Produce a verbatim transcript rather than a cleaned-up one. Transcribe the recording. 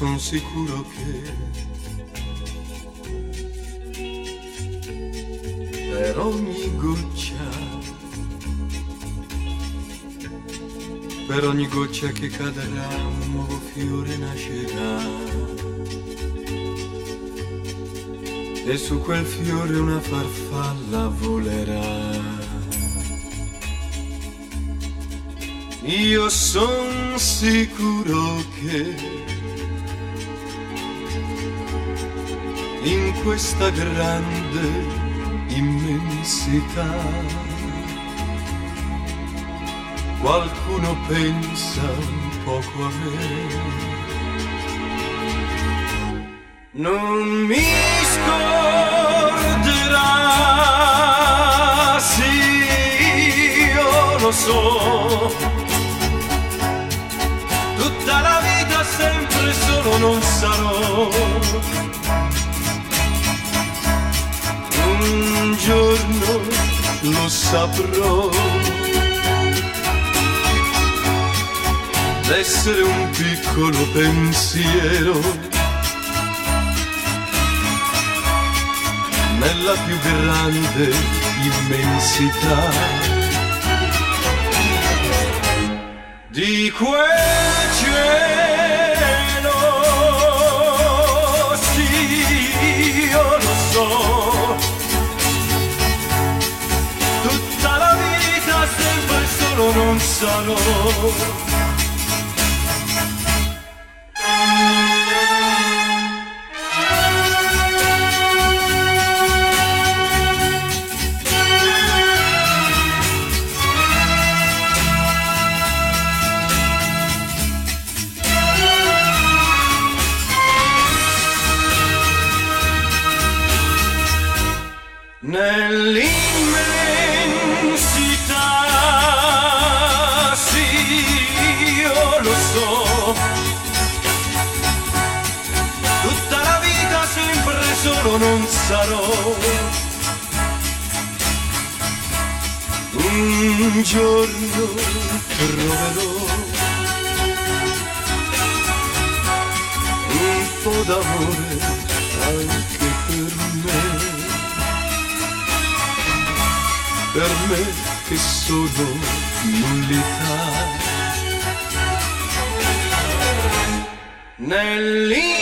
son sicuro che per ogni goccia, per ogni goccia che cadrà un nuovo fiore nascerà, e su quel fiore una farfalla volerà. Io son sicuro che in questa grande immensità qualcuno pensa un poco a me. Non mi scorderà, sì, io lo so, tutta la vita sempre solo non sarò. Un giorno lo saprò, d'essere un piccolo pensiero nella più grande immensità di quel cielo. Sì, io lo so, tutta la vita sempre solo non sarò. Nell'immensità, sì, io lo so, tutta la vita sempre solo non sarò. Un giorno troverò un po' d'amore anche per me, per me che sono nullità. Nell'I